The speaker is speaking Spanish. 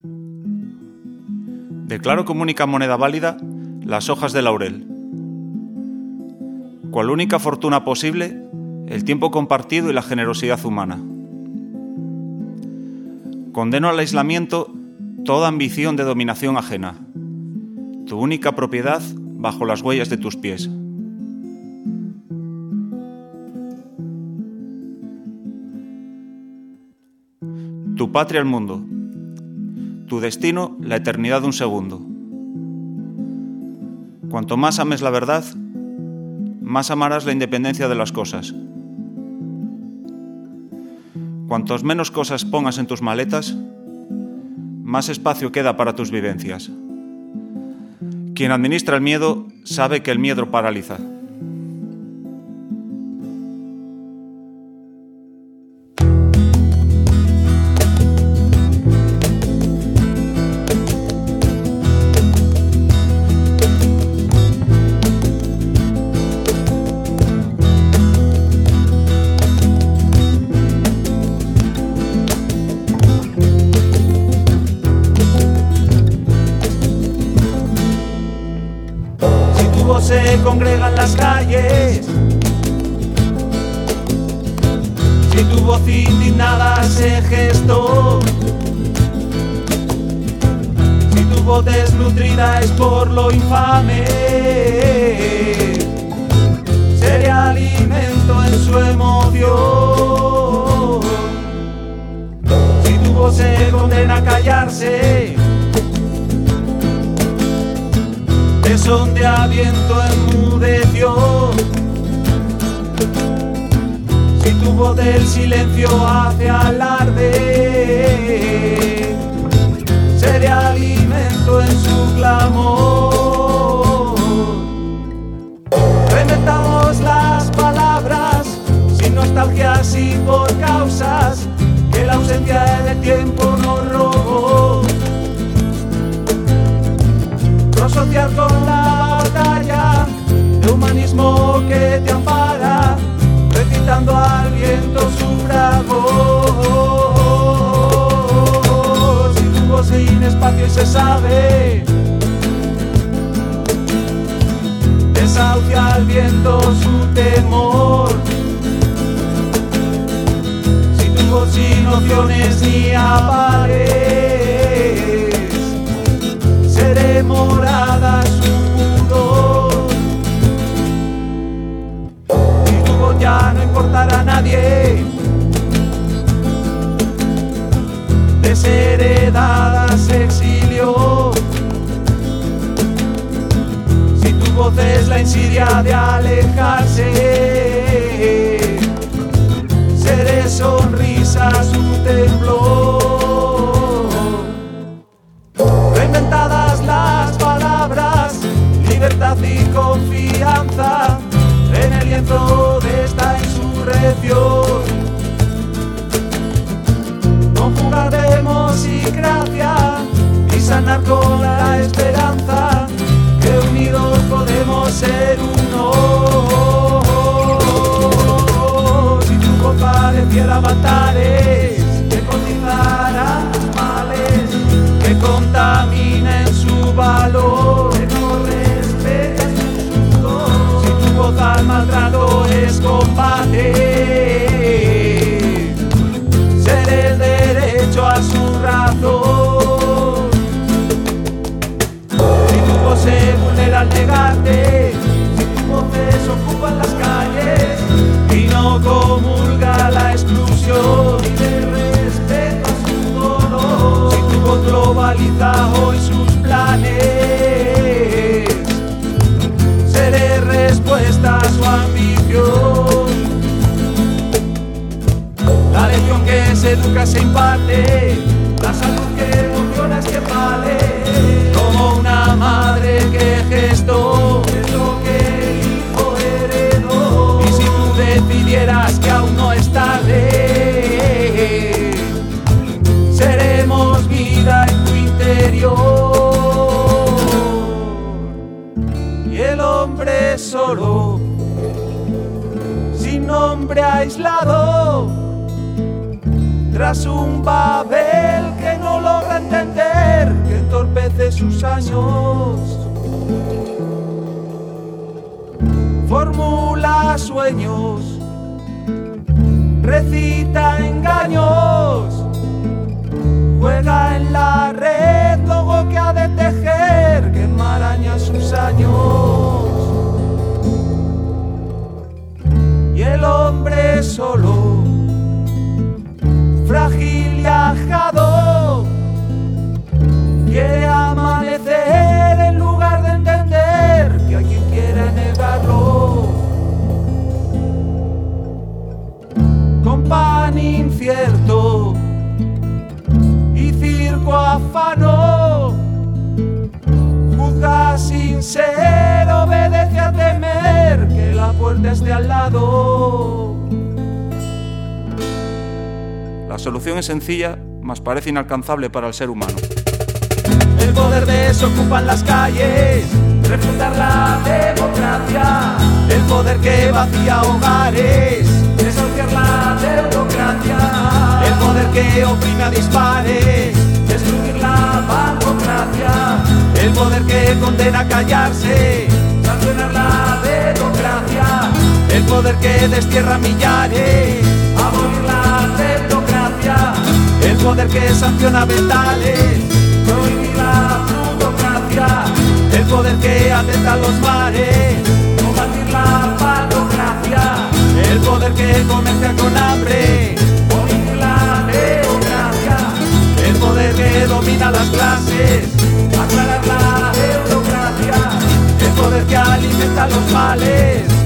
Declaro como única moneda válida las hojas de laurel. Cual única fortuna posible, el tiempo compartido y la generosidad humana. Condeno al aislamiento toda ambición de dominación ajena, tu única propiedad bajo las huellas de tus pies. Tu patria el mundo, tu destino la eternidad de un segundo. Cuanto más ames la verdad, más amarás la independencia de las cosas. Cuantos menos cosas pongas en tus maletas, más espacio queda para tus vivencias. Quien administra el miedo sabe que el miedo paraliza. Se congregan las calles, si tu voz indignada se gestó, si tu voz desnutrida es por lo infame, seré alimento en su emoción. Si tu voz se condena a callarse, de son de viento enmudeció. Si tu voz del silencio hace alarde, seré alimento en su clamor. Reinventamos las palabras sin nostalgias y por causas que la ausencia del tiempo nos robó. Asociar con la batalla de humanismo que te ampara, recitando al viento su fragor. Si tu voz sin espacio y se sabe, desahucia al viento su temor. Si tu voz sin opciones ni avares, seré morada su pudor. Y tu voz ya no importará a nadie, desheredada se exilió. Si tu voz es la insidia de alejarse, seré sonrisa su temblor. Reinventadas las palabras, libertad y confianza en el lienzo de esta insurrección. Conjugar democracia y sanar con la esperanza que unidos podemos ser uno. Si tu voz pareciera avatares que cotizarán males, que contaminen su valor, que no respeten su sudor. Si tu voz al maltrato es combate, seré el derecho a su razón. Si tu voz se vulnera al negarte, si tus voces ocupan las calles y no comulga la exclusión y de respeto a su dolor. Si tu voz globaliza hoy sus planes, seré respuesta a su ambición. La lección que se educa se imparte, la salud que emociona es que vale, como una madre que gestó es lo que el hijo heredó. Y si tú decidieras que aún no es tarde, seremos vida en tu interior. Y el hombre solo, sin nombre aislado, tras un Babel que no logra entender, sus años. Formula sueños, recita engaños, juega en la red, luego que ha de tejer, que enmaraña sus años. Y el hombre solo, frágil y ajado, quiere amanecer en lugar de entender que hay quien quiere negarlo. Con pan incierto y circo afano, juzga sin ser, obedece a temer que la puerta esté al lado. La solución es sencilla, mas parece inalcanzable para el ser humano. El poder desocupa las calles, refundar la democracia. El poder que vacía hogares, desahuciar la teocracia. El poder que oprime a dispares, destruir la bancocracia. El poder que condena a callarse, sancionar la democracia. El poder que destierra millares, abolir la teocracia. El poder que sanciona vendales, prohibir la plutocracia. El poder que atenta a los mares, combatir la patocracia. El poder que comercia con hambre, prohibir la teocracia. El poder que domina las clases, aclarar la eurocracia. El poder que alimenta los males,